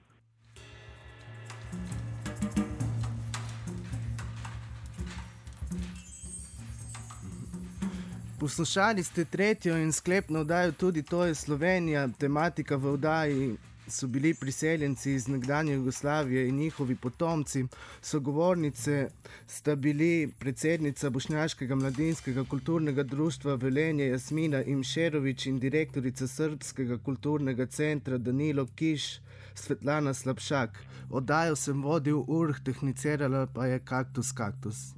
Poslušali ste tretjo in sklepno oddajo Tudi to je Slovenija. Tematika v oddaji so bili priseljenci iz nekdanje Jugoslavije in njihovi potomci. Sogovornice sta bili predsednica Bošnjaškega mladinskega kulturnega društva Velenje Jasmina Imšerović in direktorica Srbskega kulturnega centra Danilo Kiš Svetlana Slapšak. Oddajo sem vodil Urh, tehnicirala pa je Kaktus.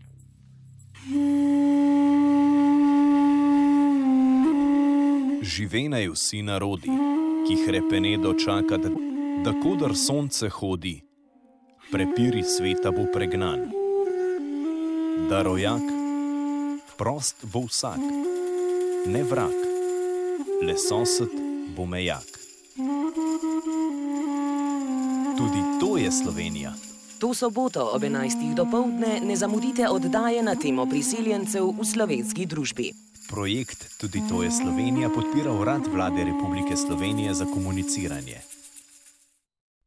Živenej vsi narodi, ki hrepenedo čaka, da kodar sonce hodi, prepiri sveta bo pregnan. Da rojak, prost bo vsak, ne vrag, le sosed bo mejak. Tudi to je Slovenija. To soboto ob 11. dopoldne ne zamudite oddaje na temo priseljencev v slovenski družbi. Projekt Tudi to je Slovenija podpira Urad Vlade Republike Slovenije za komuniciranje.